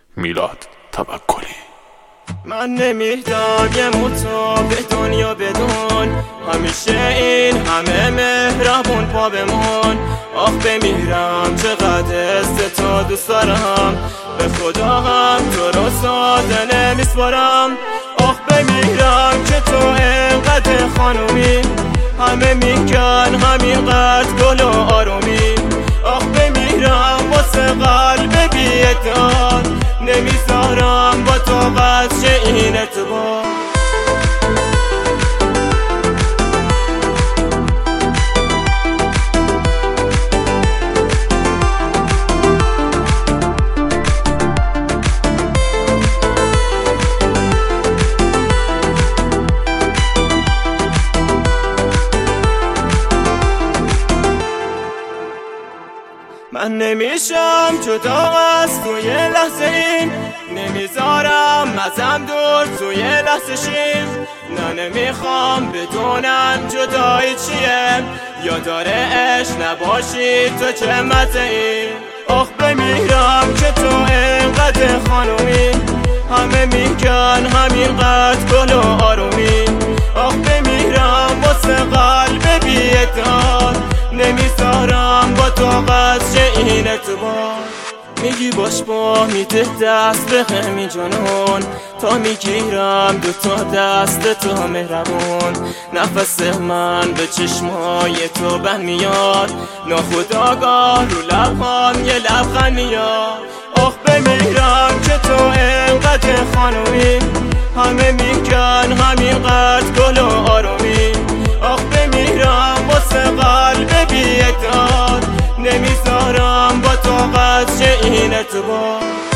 میلاد توکلی. من نمیدم یه موتو به دنیا بدون، همیشه این همه مهربون پا بمون. آخ بمیرم چقدر است تو دوست دارم، به خدا هم تو رو ساده نمیسپارم. آخ بمیرم که تو اینقدر خانومی، همه میگن همینقدر گل و آرومی. آخ بمیرم واسه قلب بی‌اعتماد، نمیذارم با تو قدر این ارتباط. من نمیشم جدا از توی لحظه این، نمیذارم ازم دور توی لحظه شیم. نه نمیخوام بدونم جدایی چیه، یا داره عشق نباشی تو چه مزه‌ای. آخ بمیرم که تو اینقدر خانومی، همه میگن همینقدر گل و آرومی. آخ بمیرم واسه قلب بی‌اعتماد، نمیذارم با تو قدر این ارتباط. میگی باش با میده دست به همین جنون، تا میگیرم دوتا دست تو مهربون. نفس من به چشمای تو بند میاد، ناخودآگاه رو لبهام یه لبخند میاد. آخ بمیرم که تو اینقدر خانومی، همه میگن همینقدر گل و آرومی. آخ بمیرم واسه قلب بی‌اعتماد، نمیذارم با تو قدر این ارتباط.